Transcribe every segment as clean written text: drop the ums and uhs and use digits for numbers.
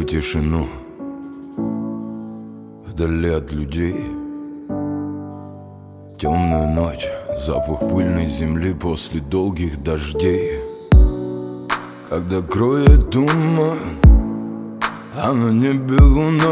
тишину, вдали от людей. Темную ночь, запах пыльной земли после долгих дождей. Когда кроет туман, а на небе луна,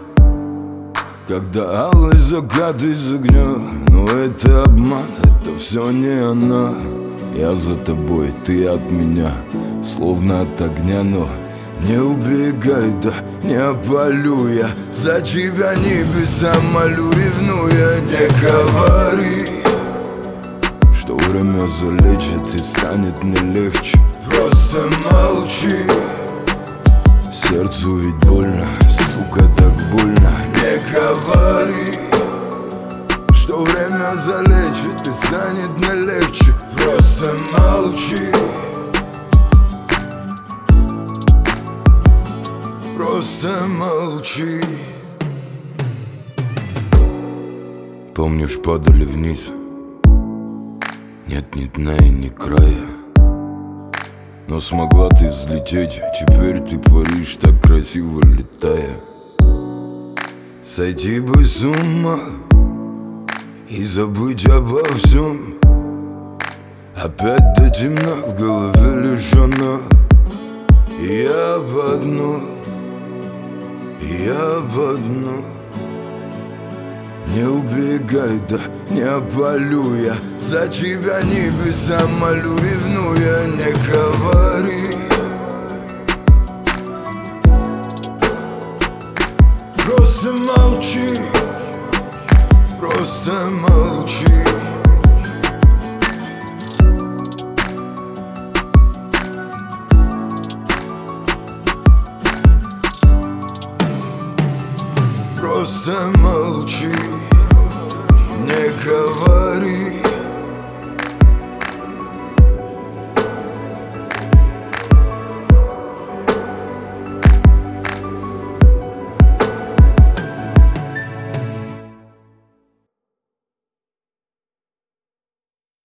когда алый закат из огня. Но это обман, это все не она. Я за тобой, ты от меня, словно от огня, но не убегай, да не опалю я за тебя небеса молю, ревнуя. Не говори, что время залечит и станет не легче. Просто молчи, сердцу ведь больно, сука, так больно. Не говори, что время залечит и станет не легче. Просто молчи, просто молчи. Помнишь, падали вниз, нет ни дна и ни края. Но смогла ты взлететь, теперь ты паришь, так красиво летая. Сойти бы с ума и забыть обо всем. Опять до темна, в голове лишь она. Я в одно, я в одно. Не убегай, да не опалю я за тебя небеса молю, ревнуя. Не говори, просто молчи, просто молчи. Просто молчи, не говори.